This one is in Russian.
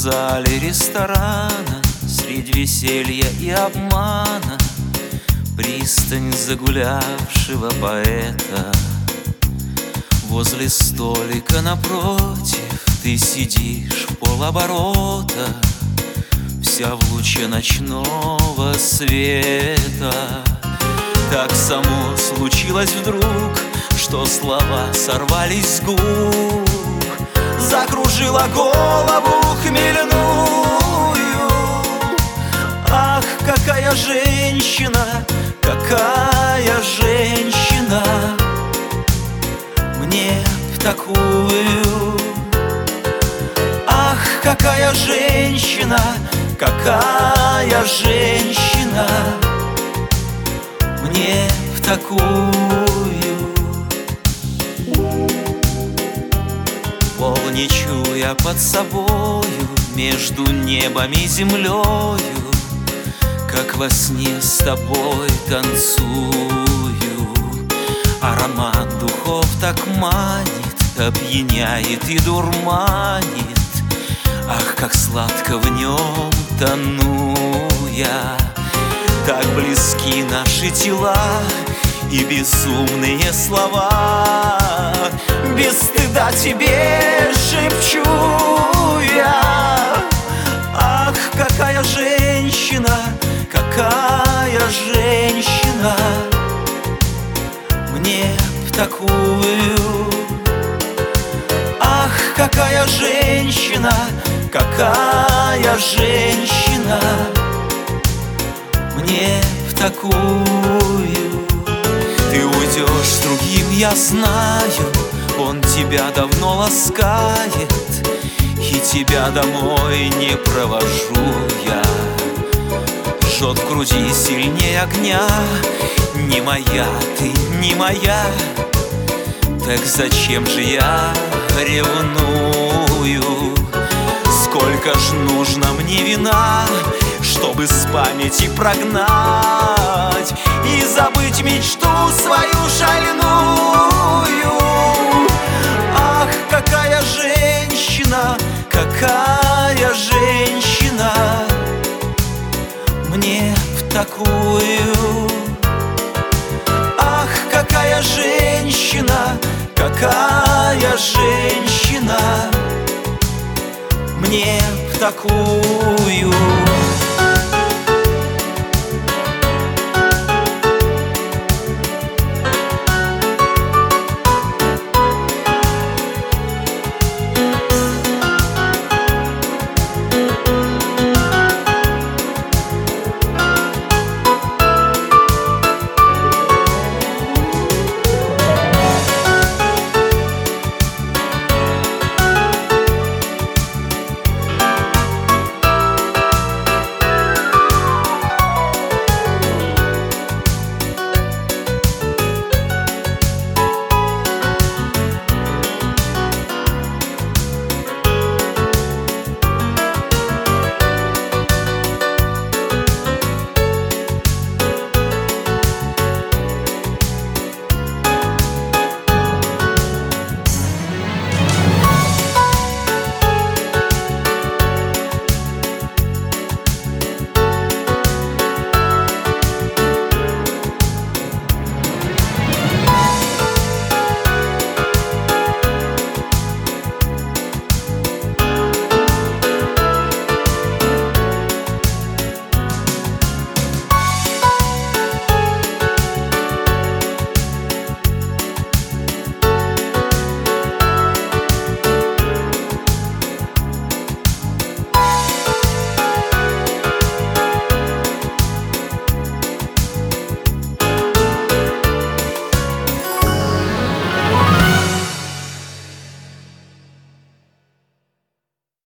зале ресторана, средь веселья и обмана, пристань загулявшего поэта. Возле столика напротив ты сидишь в полоборота, вся в луче ночного света. Так само случилось вдруг, что слова сорвались с губ, закружила голову хмельную. Ах, какая женщина, какая женщина, мне в такую. Ах, какая женщина, какая женщина, мне в такую. Полничуя под собою между небом и землею, как во сне с тобой танцую. Аромат духов так манит, опьяняет и дурманит. Ах, как сладко в нем тону я. Так близки наши тела и безумные слова. Без стыда тебе шепчу я. Ах, какая женщина, какая женщина, мне в такую. Ах, какая женщина, какая женщина, мне в такую. Ты уйдешь с другим, я знаю, он тебя давно ласкает, и тебя домой не провожу я. Жжет в груди сильнее огня, не моя ты, не моя. Так зачем же я ревную? Сколько ж нужно мне вина, чтобы с памяти прогнать и забыть мечту свою шальную. Ах, какая женщина, какая женщина, мне в такую. Ах, какая женщина, какая женщина, мне в такую.